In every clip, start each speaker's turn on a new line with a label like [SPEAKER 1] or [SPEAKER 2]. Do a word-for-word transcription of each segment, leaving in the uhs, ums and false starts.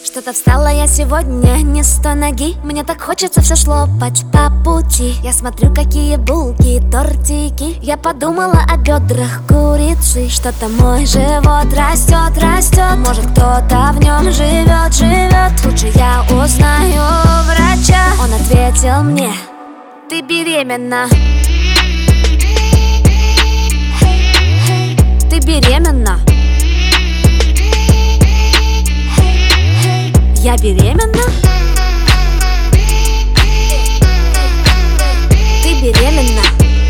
[SPEAKER 1] Что-то встала я сегодня не с той ноги. Мне так хочется все шлопать по пути. Я смотрю, какие булки, тортики. Я подумала о бедрах курицы. Что-то мой живот растет, растет. Может, кто-то в нем живет, живет. Лучше я узнаю врача. Он ответил мне: ты беременна. Ты беременна. Я беременна? Ты беременна?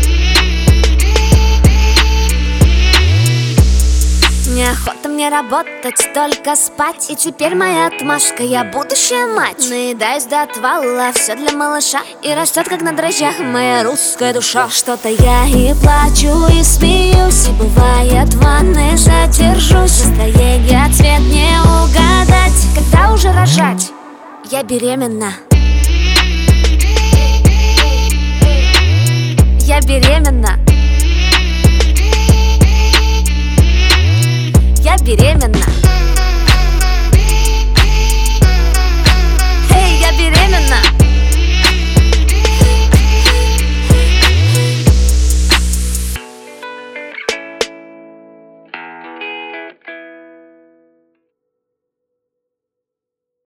[SPEAKER 1] Неохота мне работать, только спать. И теперь моя отмашка, я будущая мать. Наедаюсь до отвала, все для малыша. И растет, как на дрожжах, моя русская душа. Что-то я и плачу, и смеюсь. И бывает в ванной задержусь. Настроение цвет не угадать. Когда уже рожать? Я беременна. Я беременна. Я беременна. Эй, я беременна.